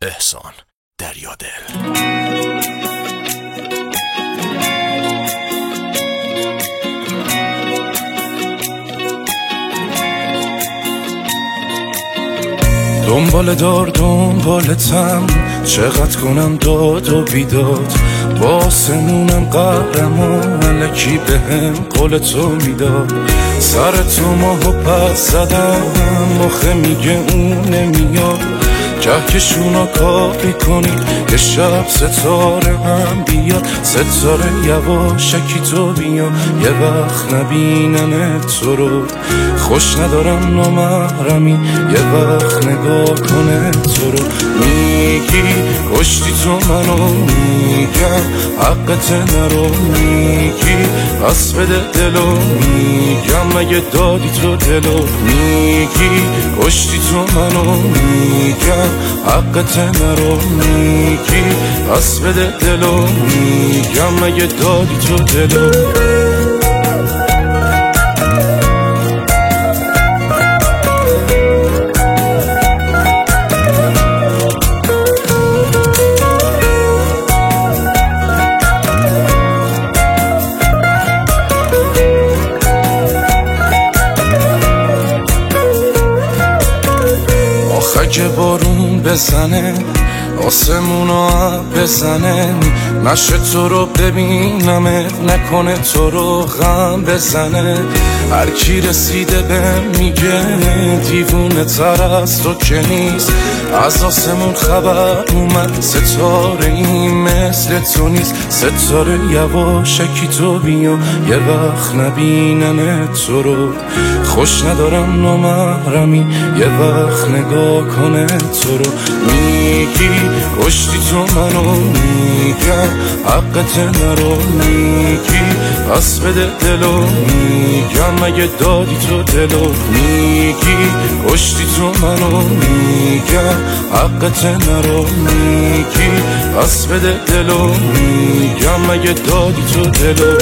احسان دریادل. دنبالتم چقدر کنم داد و بیداد، با آسمونم قهرم و ملکی بهم قول تو میداد. سر تو ماهو پس زدم، مخه میگه اون نمیاد. کهکشونا کاری کنی که شب ستاره هم بیاد. ستاره یواشکی تو بیا، یه وقت نبینم تو رو. خوش ندارم نامحرمی، یه وقت نگاه کنه تو رو. میگی کشتی تو منو، میگم حقت نرو. میگی پس بده دلو، میگم مگه دادی تو دلو. میگی کشتی تو منو، میگم حقت نرو. میگی پس بده دلو، میگم مگه دادی تو دلو. که بارون بزنه، آسمونا بزنه، نشه تو رو ببینمه، نکنه تو رو غم بزنه. هر کی رسیده به میگه دیوونه تر از تو که نیست. از آسمون خبر اومد، ستاره این مثل تو نیست. ستاره یواشکی تو بیا، یه وقت نبینم تو رو. خوش ندارم نامحرمی، یه وقت نگاه کنه تو رو. میگی کشتی تو منو، میگم حقت نرو. میگی پس بده دلو، میگم مگه دادی تو دلو. میگی کشتی تو منو، میگم حقت نرو. میگی پس بده دلو، میگم مگه دادی تو دلو.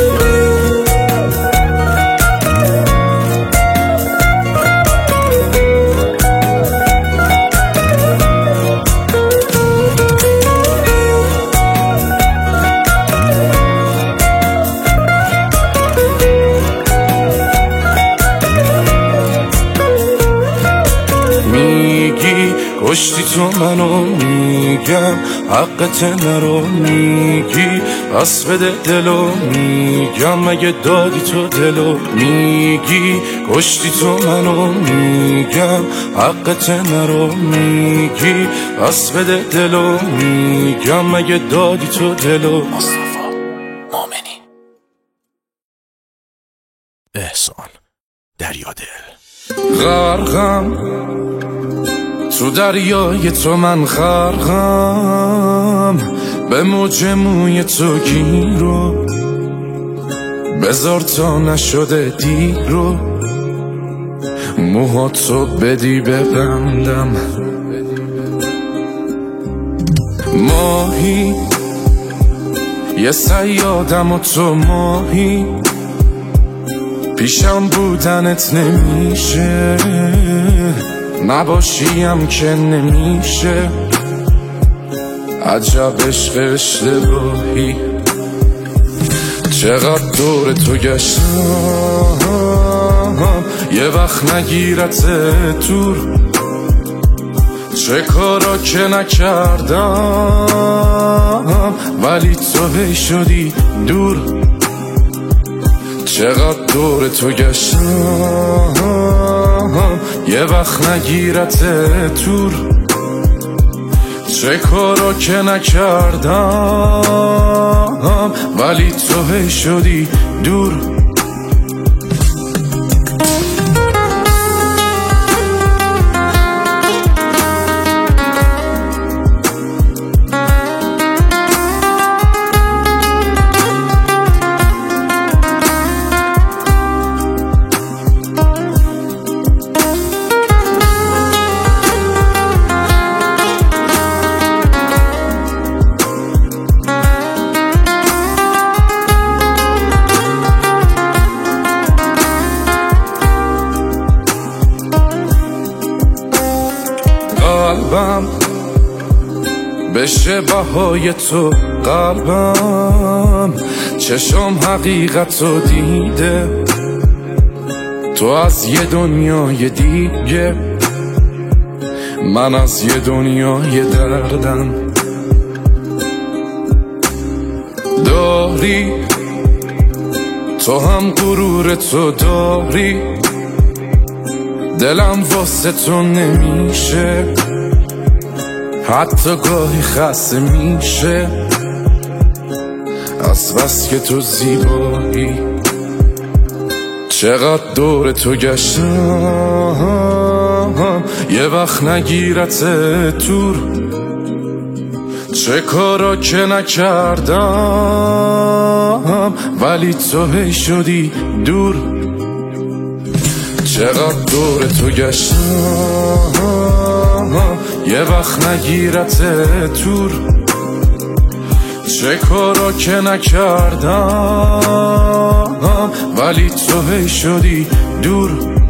میگی کشتی تو منو، میگم حقت نرو. میگی پس بده دلو، میگم مگه دادی تو دلو. میگی کشتی تو منو، میگم حقت نرو. میگی پس بده دلو، میگم مگه دادی تو دلو. مصطفی مومنی. احسان دریادل. غرقم تو دریای تو، من غرقم به موج موی تو گیرو. بذار تا نشده دیر رو، موهاتو بدی ببندم. ماهی یه صیادم و تو ماهی، پیشم بودنت نمیشه، نباشیم که نمیشه. عجب عشق اشتباهی، چقدر دور تو گشتم، یه وقت نگیرت دور. چه کارا که نکردم، ولی تو هی شدی دور. چقدر دور تو گشتم، یه وقت نگیرت دور. چه کارا که نکردم، ولی تو هی شدی دور. بشه بهای تو قلبم، چشم حقیقت رو دیده، تو از یه دنیای دیگه، من از یه دنیای دردم. داری تو هم غرور تو داری، دلم واسه تو نمیشه، حتی گاهی خسته میشه از بس که تو زیبایی. چقدر دور تو گشتم یه وقت نگیرت تور، چه کارا که نکردم ولی تو هی شدی دور. چقدر دور تو گشتم یه وقت نگیرت تور، چه کارا که نکردم ولی تو هی شدی دور.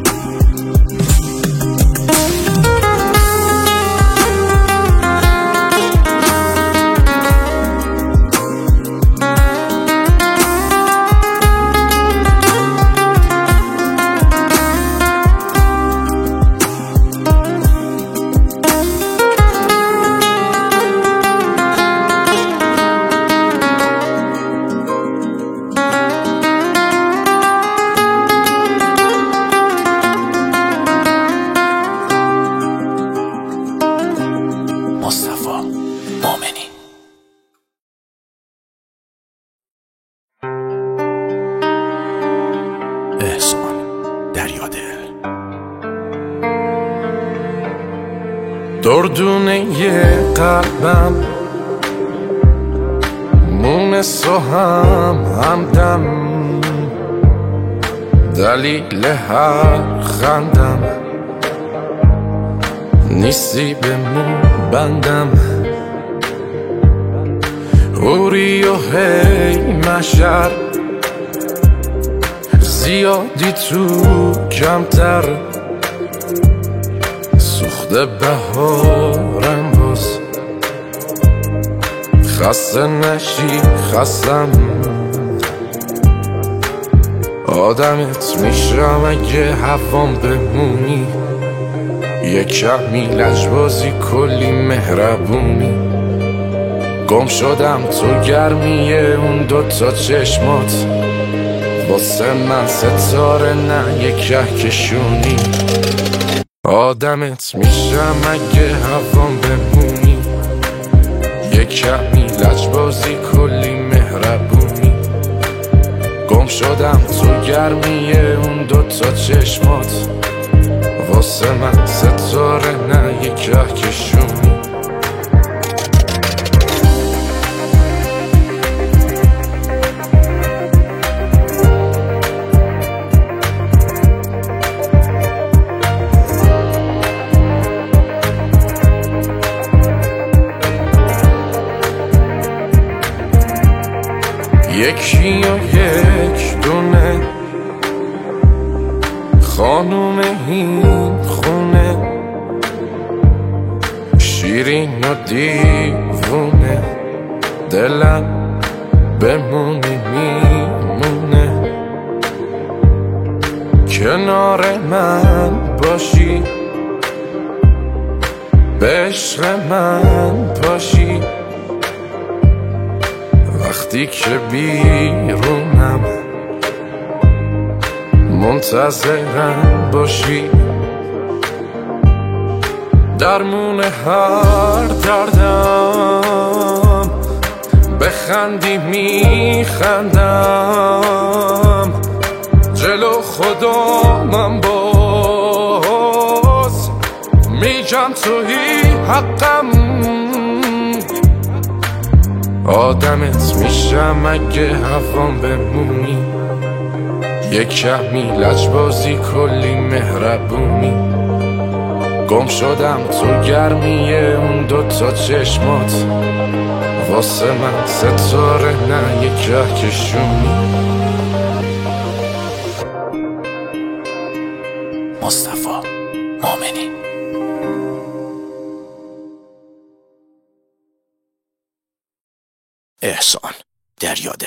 مصطفی مؤمنی. احسان دریادل. دردونه قلبم مونس و همدم، دلیل هر خندم نیستی به مون بندم. اوری و هی مشر زیادی تو کمتر، سوخته بهارم باز خسته نشی خستم. آدمت میشم اگه هوام بمونی، یه کمی لجبازی کلی مهربونی. گم شدم تو گرمیه اون دوتا چشمات، واسه من ستاره نه یه کهکشونی. آدمت میشم اگه هوام بمونی، یه کمی لجبازی کلی مهربونی. گم شدم تو گرمیه اون دوتا چشمات، واسه من ستاره نه یه کهکشونی. یکی و یک دونه خانوم این خونه، شیرین و دیوونه، دلم بمونی میمونه. کنار من باشی، به عشق من باشی، وقتی که بیرونم منتظرم باشی. درمون هر دردم بخندی میخندم، جلو خدا من باز میگم تویی حقم. آدمت میشم اگه هوام بمونی، یه کمی لجبازی کلی مهربونی. گم شدم تو گرمیه اون دوتا چشمات، واسه من ستاره نه یه کهکشونی. مصطفی مؤمنی. احسان دریادل.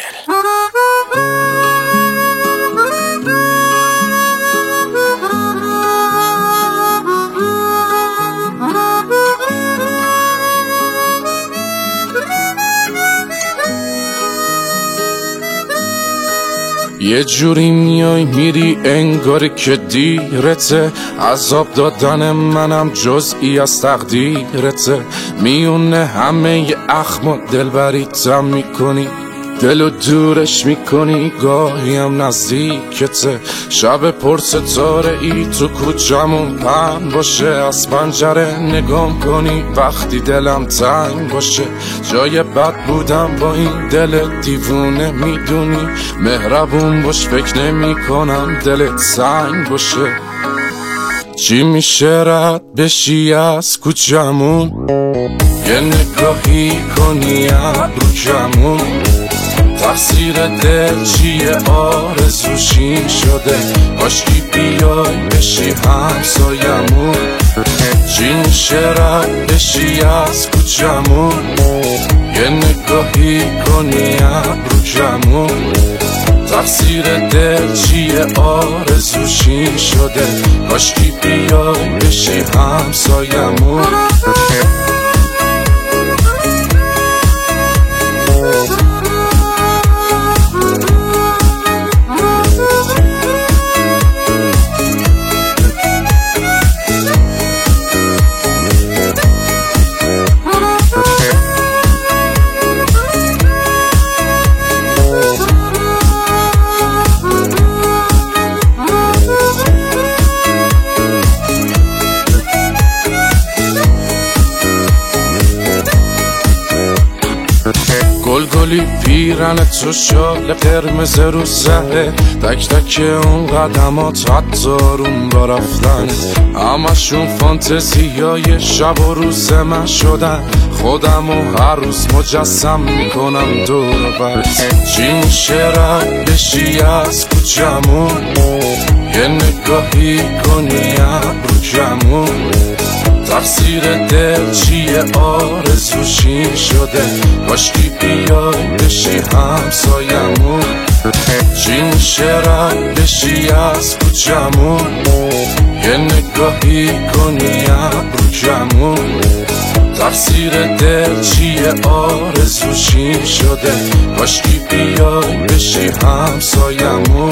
یه جوری میای میری انگار که دیرته، عذاب دادن منم جزئی از تقدیرته. میونه همه ی اخم دلبریتم میکنی، دلو دورش میکنی، گاهی هم نزدیکته. شب پر ستاره ای تو کوچمون پهن باشه، از پنجره نگام کنی وقتی دلم تنگ باشه. جای بد بودم با این دل دیوونه، میدونی مهربون باش، فکر نمی کنم دلت سنگ باشه. چی میشه رد بشی از کوچمون، یه نگاهی کنی ابرو کمون. تقصیر دل چیه آرزوشین شده، کاشکی بیای بشی همسایمون. چی میشه رد بشی از کوچمون، یه نگاهی کنی ابرو کمون. تقصیر دل چیه آرزوشین شده، کاشکی بیای بشی همسایمون. گلگلی پیرن تو شال قرمز رو سره، تک تک اون قدمات حتی روم با رفتن. همشون فانتزیای شب و روز من شدن، خودم و هر روز مجسم میکنم دور بر. چی میشه رد بشی از کوچمون، یه نگاهی کنی ابرو کمون. تقصیر دل چیه آرزوشین شده، کاشکی بیای بشی همسایمون. چی میشه رد بشی از کوچمون، یه نگاهی کنی ابرو کمون. تقصیر دل چیه آرزوشین شده، کاشکی بیای بشی همسایمون.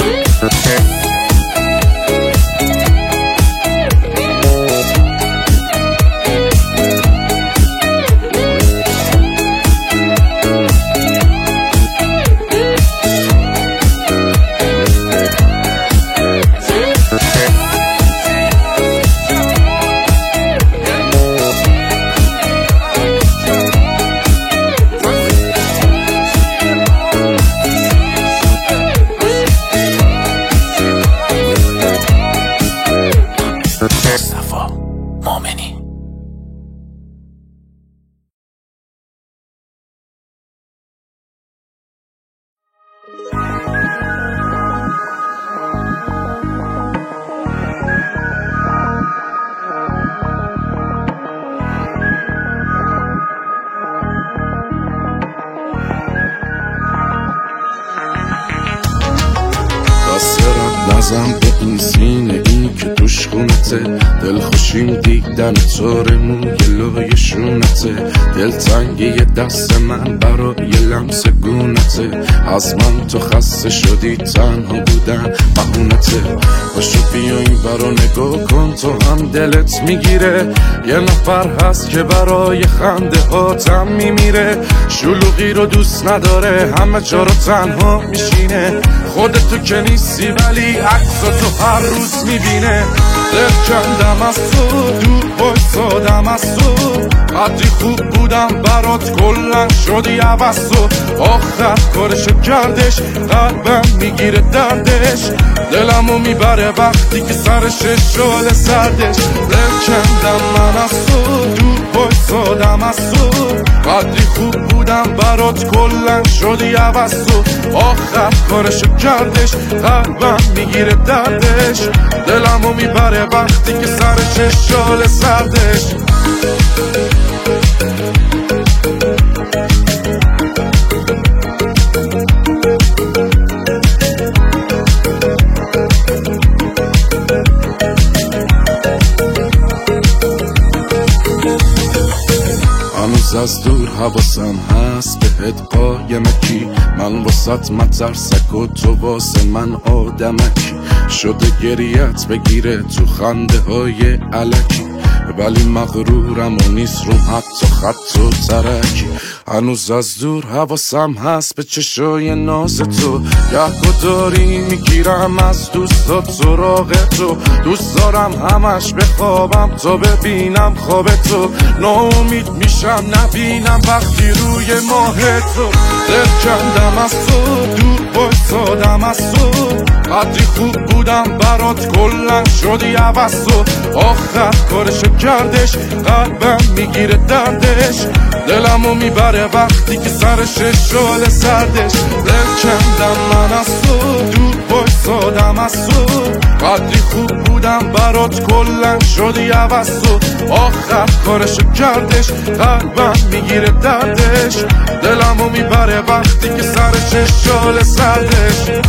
مصطفی مومنی. نزم به این سینه این که توش خونته، دل خوشیم دیدن طور موی لای شونته. دل تنگی دست من برای لمس گونته، از من تو خسته شدی تنها بودن بهونته. باشو بیا این برا نگاه کن تو هم دلت میگیره، یه نفر هست که برای خنده هاتم میمیره. شلوغی رو دوست نداره، همه جا رو تنها میشینه. خودتو که نیستی ولی عکساتو هر روز میبینه. دل کندم از تو، دور بایستادم از تو، قدری خوب بودم برات کلن شدی عوض تو. آخر کارشو کردش، قلبم میگیره دردش، دلمو میبره وقتی که سرش شال سردش. دل کندم من از تو، دور بایستادم از تو، قدری خوب بودم برات کلن شدی عوض تو. آخر کارشو کردش، قلبم میگیره دردش، دلمو میبره وقتی که سرش شال سردش. هنوز از دور حواسم هست بهت قایمکی، من واسط مترسک و تو واسه من آدمکی، شده گریت بگیره تو خنده های علکی، ولی مغرورم و نیست رو حتی خط و ترکی. هنوز از دور حواسم هست به چشای ناز تو، گهگداری میگیرم از دوستات سراغ تو، دوست دارم همش بخوابم تا ببینم خواب تو، ناامید میشم نبینم وقتی روی ماه تو، دل کندم از تو دور بایستادم از تو، قدری خوب بودم برات کلن شدی عوض تو، آخر کارشو کردش قلبم میگیره دردش، دلمو میبره وقتی که سرش شال سردش، دل کندم من از تو دور بایستادم از تو، قدری خوب بودم برات کلن شدی عوض تو، آخر کارشو کردش قلبم میگیره دردش، دلمو میبره وقتی که سرش شال سردش.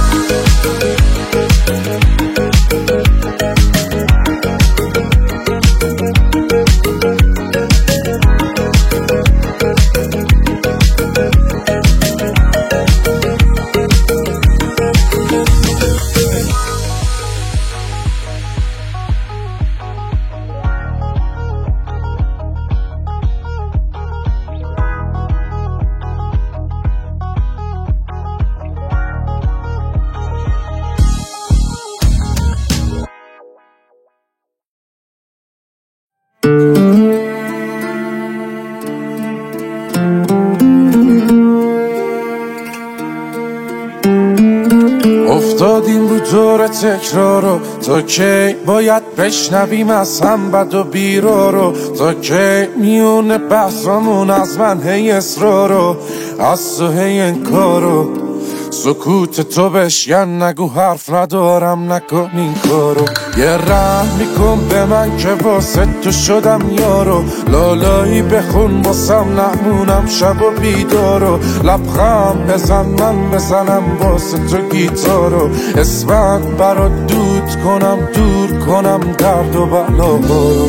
افتادیم رو دور تکرارو، تا کی باید بشنویم از هم بد و بیرارو، تا کی میونه بحثامون از من هی اصرارو، از تو هی انکارو، سکوت تو بشکن نگو حرف ندارم نکن این کارو، یه رحم میکن به من که واسه تو شدم یارو، لالایی بخون واسم نمونم شب و بیدارو، لبخند بزن من بزنم واسه تو گیتارو، اسفند برات دود کنم دور کنم درد و بلاهارو،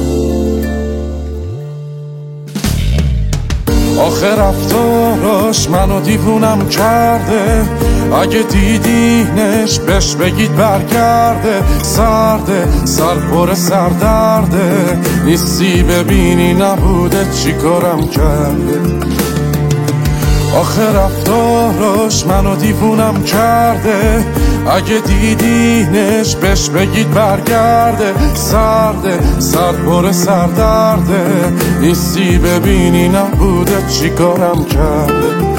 آخه رفتاراش منو دیوونم کرده، اگه دیدینش بهش بگید برگرده، سرده سر پر سردرده، نیستی ببینی نبوده چی کارم کرده، آخه رفتاراش منو دیوونم کرده، اگه دیدینش بهش بگید برگرده، سرده سر پر سردرده، نیستی ببینی نبوده چی کارم کرده.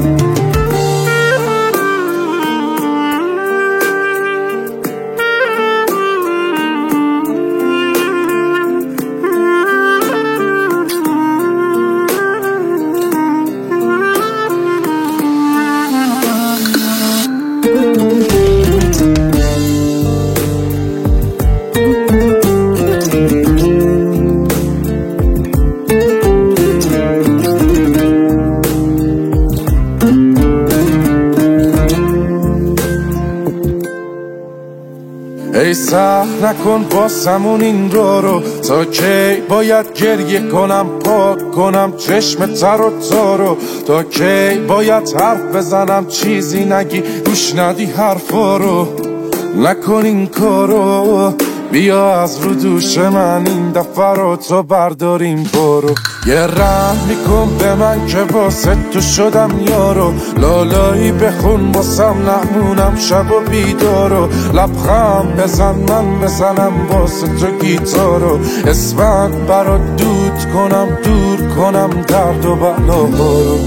ای سهل نکن باسمون این رو، تا کی باید گریه کنم پاک کنم چشم تر و تارو، تا کی باید حرف بزنم چیزی نگی گوش ندی حرفا رو، نکن این کارو، بیا از رو دوش من این دفعه رو تا برداریم برو، یه رحم میکن به من که واسه تو شدم یارو، لالایی بخون واسم نمونم شب و بیدارو، لبخند بزن من بزنم واسه تو گیتارو، اسفند برات دود کنم دور کنم درد و بلاهارو،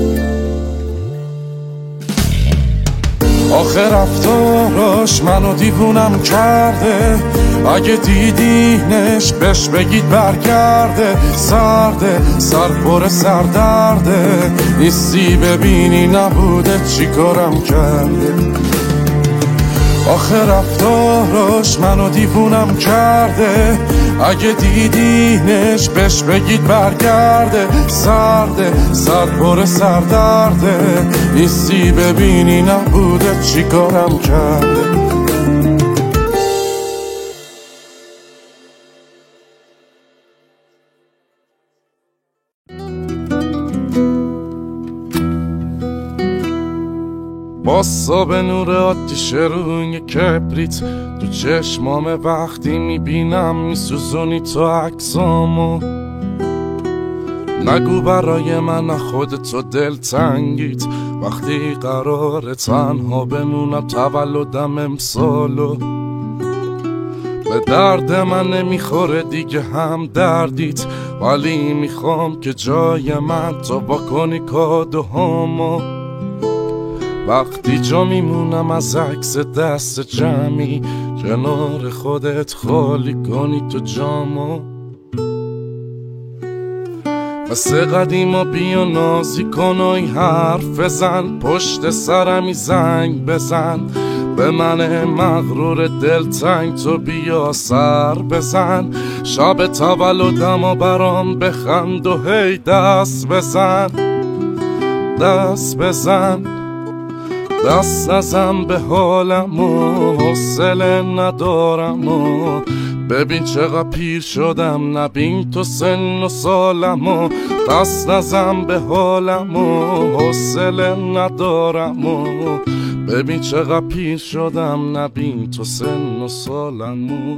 آخه رفتاراش منو دیوونم کرده، اگه دیدینش بهش بگید برگرده، سرده سر پر سردرده، نیستی ببینی نبوده چی کارم کرده، آخه رفتاراش منو دیوونم کرده، اگه دیدینش بهش بگید برگرده، سرده سر پر سردرده، نیستی ببینی نبوده چی کارم کرده. باسا به نور آتیش روی کبریت تو چشمام وقتی میبینم میسوزونی تو عکسامو نگو برای من خودتو دلتنگیت وقتی قراره تنها بمونم تولدم امسالو به درد من نمیخوره دیگه هم دردیت ولی میخوام که جای من تو بکنی کادوهامو وقتی جا میمونم از عکس دست جمعی کنار خودت خالی کنی تو جامو مثل قدیما بیا نازی کن و این حرف بزن پشت سرمی زنگ بزن به من مغرور دلتنگ تو بیا سر بزن شب تولدم و برام بخند و هی دست بزن دست بزن دست نزن به حالم و حوصله ندارم و ببین چقدر پیر شدم نبین تو سن و سالم و دست نزن به حالم و حوصله ندارم و ببین چقدر پیر شدم نبین تو سن و سالم و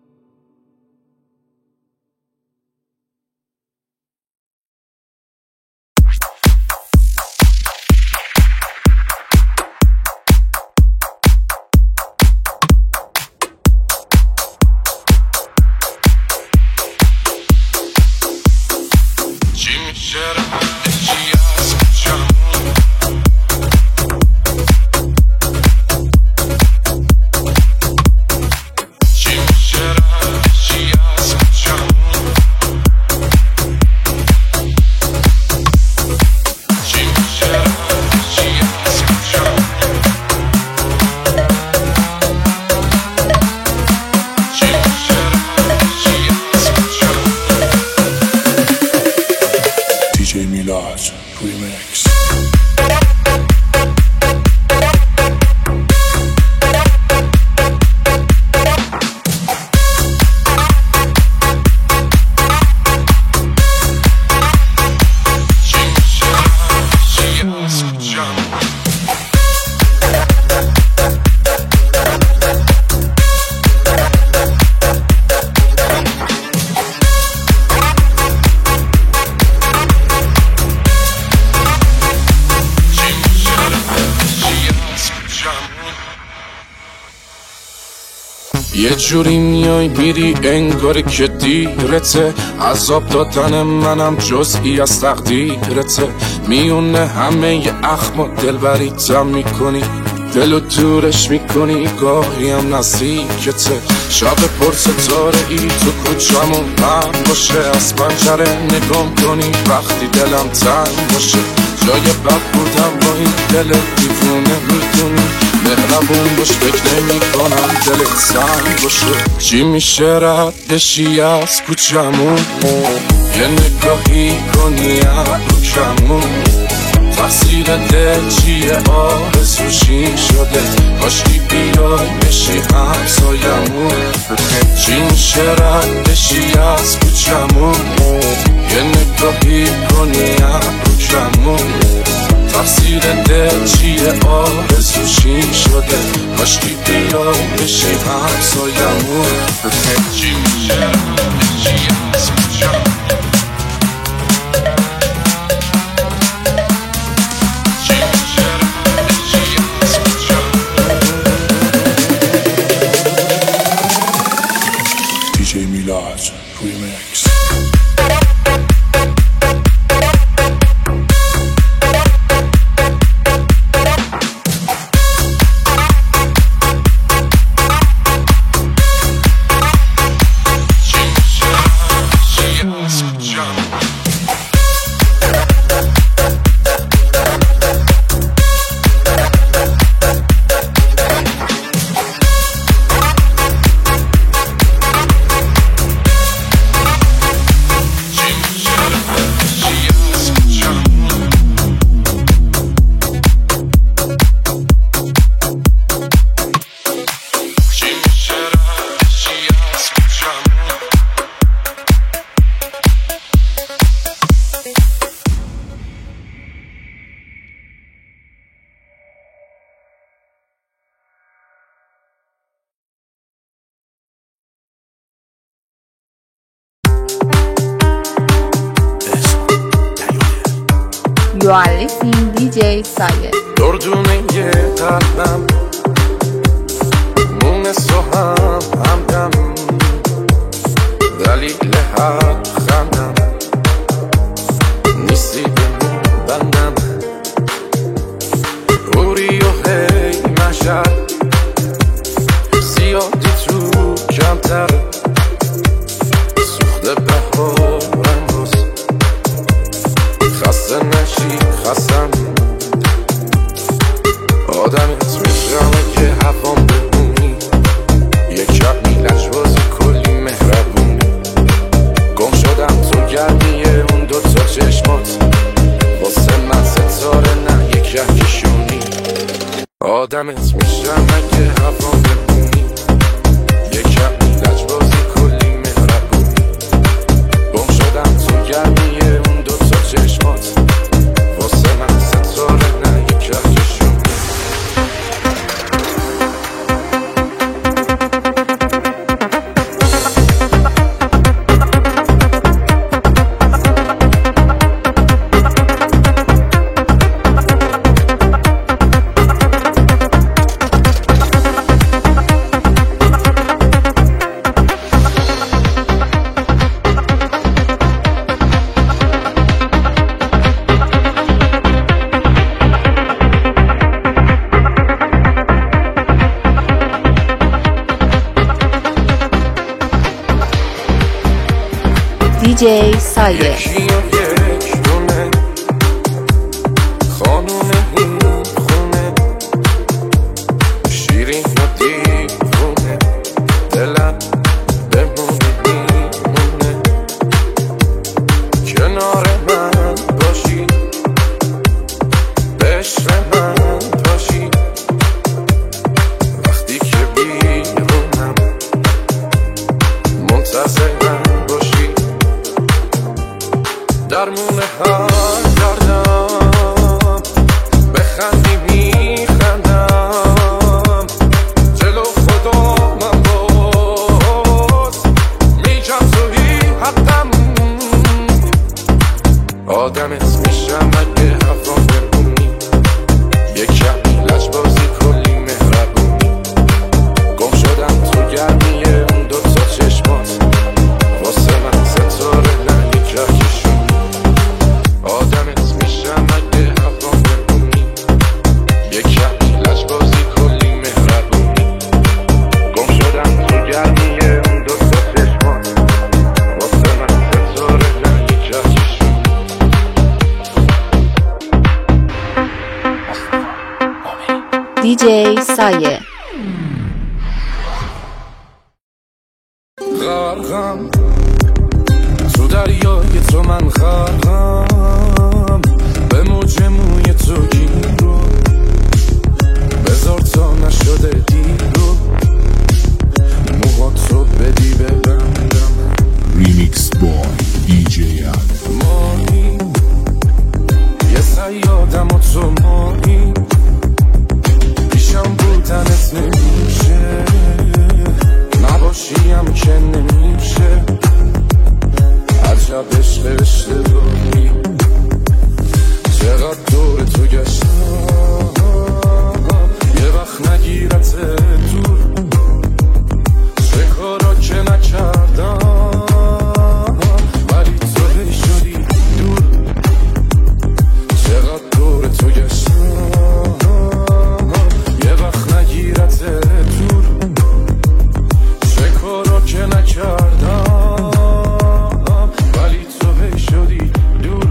Milaj Remix. یه جوری میای میری انگاری که دیرته عذاب دادن منم جزئی از تقدیرته میونه همه ی اخما دلبریتم میکنی دلو دورش میکنی گاهی هم نزدیکته شب پر ستاره ای تو کوچمون من باشه از پنجره نگام کنی وقتی دلم تنگ باشه جای بد بودم با این دل دیوونه میدونی مهربون باش فکر نمی کنم دلت سنگ باشه چی میشه رد بشی از کوچمون یه نگاهی کنی ابرو کمون تقصیر دل چیه آرزوشی شده کاشکی بیای بشی همسایمون چی میشه رد بشی از کوچمون یه نگاهی کنی ابرو کمون تقصیر دل چیه آرزوشی شده کاشکی بیای بشی همسایمون چی میشه رد بشی از کوچمون Milaj Remix. She You are listening DJ سایه. دردونه یه قلبم مونس و همدم دلیل حق خندم نیستی بمون بندم اوری و هی مشد زیادی تو کمتر سوخته بهارم باز خسته نشی خستم آدمت میشمه که هوام بمونی یک کمی لجبازی کلی مهربونی گم شدم تو گرمیه اون دوتا چشمات واسه من ستاره نه یک کهکشونی آدمت میشمه که هوام بمونی یک کمی لجبازی کلی مهربونی گم شدم تو گرمیه اون دوتا چشمات واسه من ستاره نه یک کهکشونی DJ سایه. یکی و یک دونه خانوم این خونه شیرین و دیوونه دلم بمونه میمونه کنار من باشی به عشق من باشی وقتی که بیرونم منتظرم باشی درمونه هر دردم بخندی میخندم جلو خدا من باز میگم توی حقم آدمت میشم اگه هوام بمونی یک کمی لجبازی کلی مهربونی گم شدم تو گرمیه اون دوتا چشمات واسه من ستاره نه یک کهکشون آدمت میشم اگه هوام بمونی یک کمی لجبازی کلی مهربونی گم شدم تو گرمیه اون دوتا چشمات واسه من ستاره نه یک کهکشون DJ سایه. غرقم تو دریای تو من غرقم به موج موی تو گیر رو بذار تا نشده دیر رو موهاتو بدی ببندم Remix Boy DJ ماهی یه صیادم و تو ماهی پیشم بودنت نمیشه نباشیم که نمیشه عجب عشق اشتباهی چقدر دور تو گشتم یه وقت نگیرت دور چه کارا که نکردم ولی تو هی شدی دور چقدر دور تو گشتم یه وقت نگیرت دور چه کارا که نکردم ولی تو هی شدی دور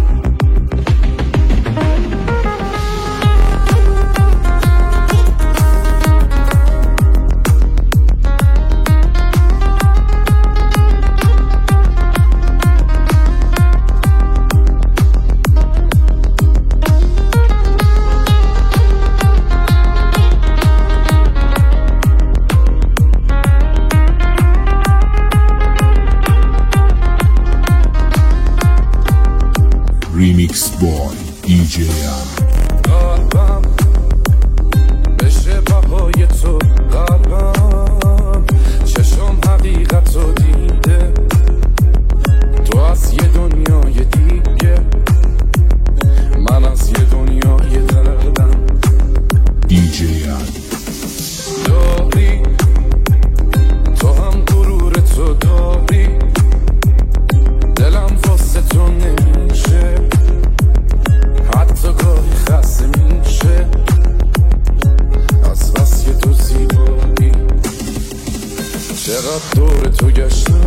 Remix Boy DJ قلبم بشه بهای تو قلبم چشم حقیقت رو دیده تو از یه دنیای دیگه فقط دور تو گشتم